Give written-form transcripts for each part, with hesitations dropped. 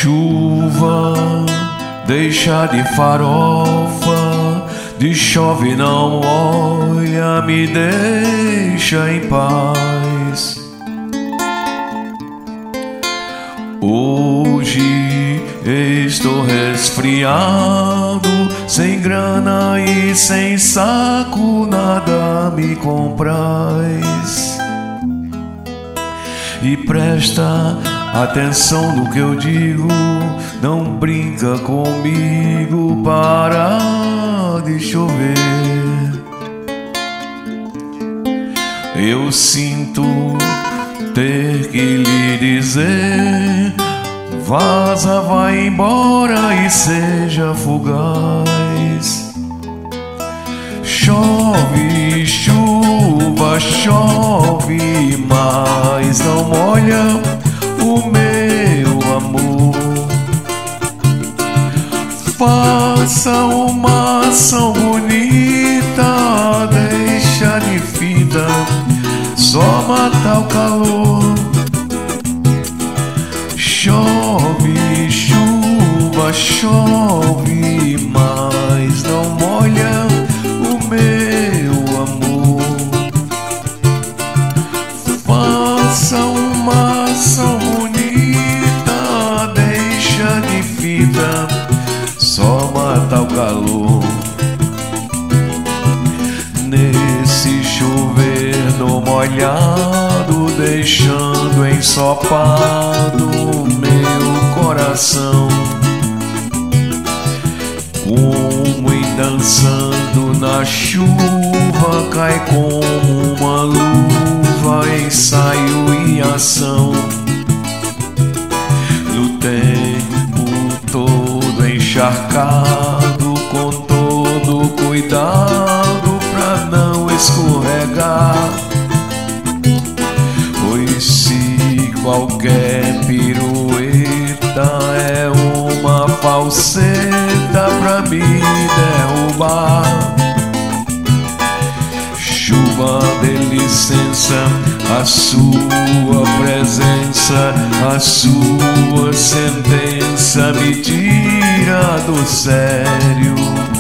chuva, deixa de farofa, de chove não olha, me deixa em paz. Hoje estou resfriado, sem grana e sem saco, nada me compraz. E presta atenção no que eu digo, não brinca comigo, para de chover. Eu sinto ter que lhe dizer, vaza, vai embora e seja fugaz. Chove, chuva, chove, mas não molha o meu amor. Faça uma ação bonita, deixa de fita, só mata o calor. Chove, chuva, chove, mas não molha o meu amor. Faça uma ação bonita, deixa de fita, só mata o calor. Nesse chover no molhado, deixando ensopado meu coração, como em dançando na chuva, cai como uma luva, ensaio e ação. No tempo todo encharcado, com todo cuidado pra não escorregar, pois se qualquer pirueta é uma falseta pra me derrubar. Chuva, dê licença, a sua presença, a sua sentença me tira do sério.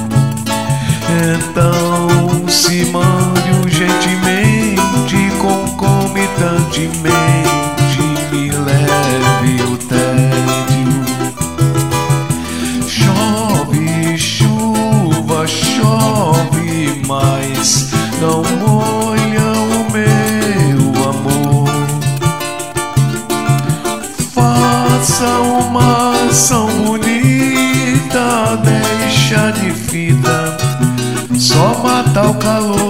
Então se mande urgentemente, concomitantemente, me leve o tédio. Chove, chuva, chove, mas não molha o meu amor. Faça uma ação bonita, deixa de fita, só mata o calor.